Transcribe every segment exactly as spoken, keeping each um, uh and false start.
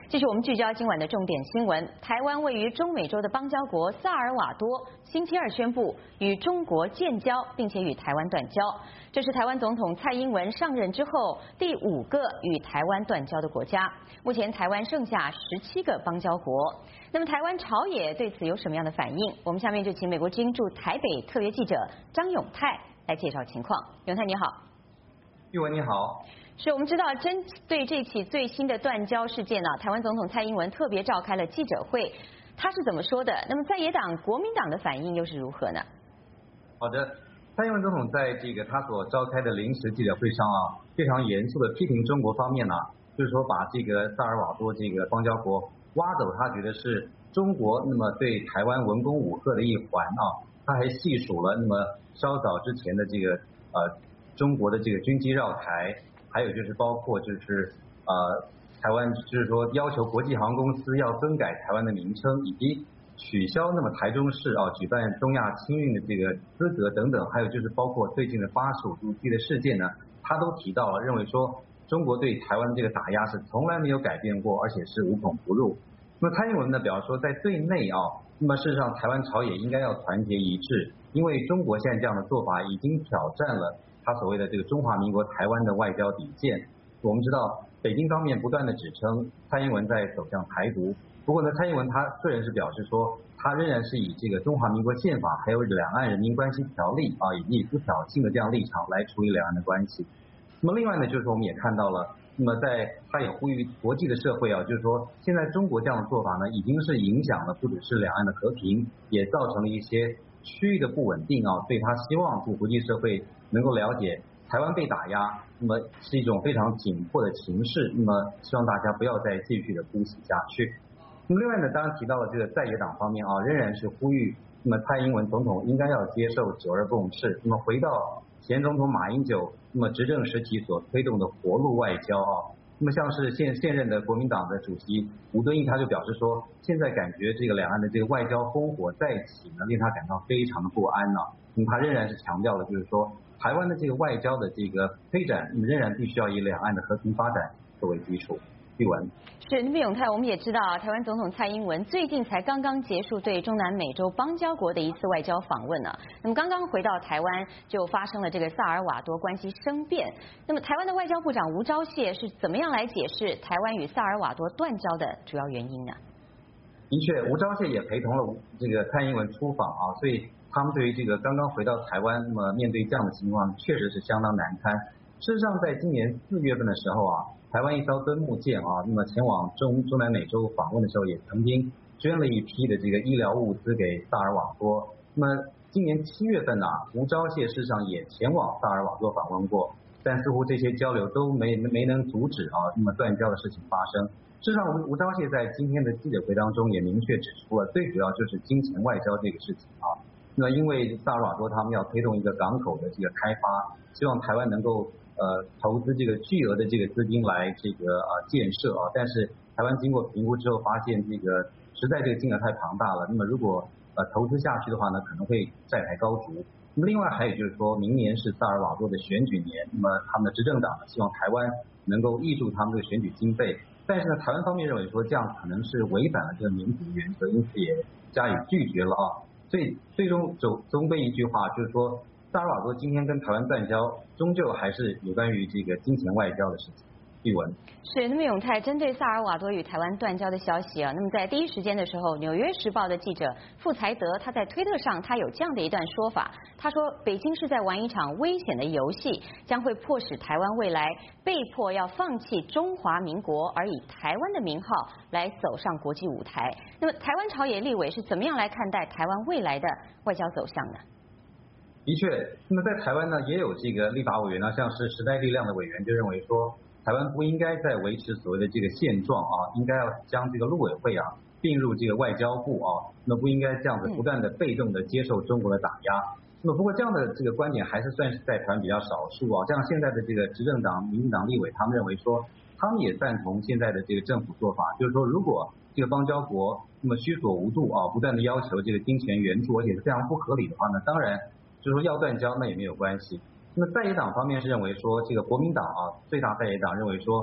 这是我们聚焦今晚的重点新闻。台湾位于中美洲的邦交国萨尔瓦多星期二宣布与中国建交，并且与台湾断交。这是台湾总统蔡英文上任之后第五个与台湾断交的国家。目前台湾剩下十七个邦交国。那么台湾朝野对此有什么样的反应？我们下面就请美国之音驻台北特约记者张永泰来介绍情况。永泰你好。 玉文你好。 是我们知道，针对这起最新的断交事件呢、啊，台湾总统蔡英文特别召开了记者会，他是怎么说的？那么在野党国民党的反应又是如何呢？ 好的，蔡英文总统在这个他所召开的临时记者会上啊，非常严肃的批评中国方面呢、啊，就是说把这个萨尔瓦多这个邦交国挖走，他觉得是中国那么对台湾文攻武吓的一环啊，他还细数了那么稍早之前的这个呃中国的这个军机绕台。还有就是包括就是呃台湾就是说要求国际航空公司要更改台湾的名称，以及取消那么台中市啊举办东亚青运的这个资格等等，还有就是包括最近的八十五度 G 的事件呢，他都提到了，认为说中国对台湾的这个打压是从来没有改变过，而且是无孔不入。那么蔡英文呢表示说，在对内啊，那么事实上台湾朝野应该要团结一致，因为中国现在这样的做法已经挑战了他所谓的这个中华民国台湾的外交底线。我们知道北京方面不断的指称蔡英文在走向台独，不过呢，蔡英文他个人是表示说，他仍然是以这个中华民国宪法还有两岸人民关系条例啊，以及不挑衅的这样立场来处理两岸的关系。那么另外呢，就是说我们也看到了，那么在他也呼吁国际的社会啊，就是说现在中国这样的做法呢，已经是影响了不只是两岸的和平，也造成了一些区域的不稳定啊，所以他希望这个国际社会能够了解台湾被打压，那么是一种非常紧迫的情势，那么希望大家不要再继续的姑息下去。那么另外呢，当然提到了这个在野党方面啊，仍然是呼吁，那么蔡英文总统应该要接受九二共识，那么回到前总统马英九那么执政时期所推动的活路外交啊。那么像是现现任的国民党的主席吴敦义，他就表示说，现在感觉这个两岸的这个外交烽火再起呢，令他感到非常的不安呢、啊。那么他仍然是强调了，就是说台湾的这个外交的这个推展，那么仍然必须要以两岸的和平发展作为基础。玉文是，那么永泰，我们也知道，台湾总统蔡英文最近才刚刚结束对中南美洲邦交国的一次外交访问呢。那么刚刚回到台湾，就发生了这个萨尔瓦多关系生变。那么台湾的外交部长吴钊燮是怎么样来解释台湾与萨尔瓦多断交的主要原因呢？ 的确，吴钊燮也陪同了这个蔡英文出访啊，所以他们对于这个刚刚回到台湾，那么面对这样的情况，确实是相当难堪。事实上，在今年四月份的时候啊，台湾一艘敦睦舰啊，那么前往中中南美洲访问的时候，也曾经捐了一批的这个医疗物资给萨尔瓦多。那么今年七月份呢、啊，吴钊燮事实上也前往萨尔瓦多访问过，但似乎这些交流都没没能阻止啊，那么断交的事情发生。事实上，吴吴钊燮在今天的记者会当中也明确指出了，最主要就是金钱外交这个事情啊。那因为萨尔瓦多他们要推动一个港口的这个开发，希望台湾能够呃投资这个巨额的这个资金来这个呃建设啊，但是台湾经过评估之后发现这个实在这个金额太庞大了，那么如果呃投资下去的话呢，可能会债台高筑。那么另外还有就是说明年是萨尔瓦多的选举年，那么他们的执政党呢希望台湾能够挹注他们的选举经费，但是呢台湾方面认为说这样可能是违反了这个民主原则，因此也加以拒绝了啊。所以最终总总归一句话，就是说萨尔瓦多今天跟台湾断交，终究还是有关于这个金钱外交的事情。玉文是，那么永泰针对萨尔瓦多与台湾断交的消息啊，那么在第一时间的时候，《纽约时报》的记者傅才德他在推特上他有这样的一段说法，他说北京是在玩一场危险的游戏，将会迫使台湾未来被迫要放弃中华民国，而以台湾的名号来走上国际舞台。那么台湾朝野立委是怎么样来看待台湾未来的外交走向呢？ 的确，那么在台湾呢，也有这个立法委员呢，像是时代力量的委员就认为说，台湾不应该再维持所谓的这个现状啊，应该要将这个陆委会啊并入这个外交部啊，那不应该这样子不断的被动的接受中国的打压。那么不过这样的这个观点还是算是在台湾比较少数啊，像现在的这个执政党、民进党立委，他们认为说，他们也赞同现在的这个政府做法，就是说如果这个邦交国那么虚所无度啊，不断的要求这个金钱援助，而且是非常不合理的话呢，当然就是说要断交那也没有关系。那么在野党方面是认为说，这个国民党啊最大在野党认为说，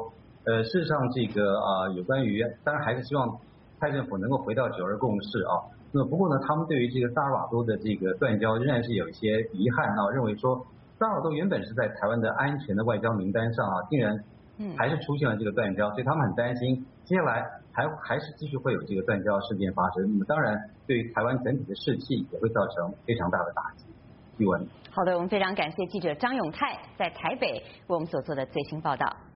呃，事实上这个啊、呃，有关于当然还是希望蔡政府能够回到九二共识啊。那么不过呢，他们对于这个萨尔瓦多的这个断交仍然是有一些遗憾啊，认为说萨尔瓦多原本是在台湾的安全的外交名单上啊，竟然还是出现了这个断交，所以他们很担心接下来还还是继续会有这个断交事件发生。那么当然对于台湾整体的士气也会造成非常大的打击。玉文， 好的，我们非常感谢记者张永泰在台北为我们所做的最新报道。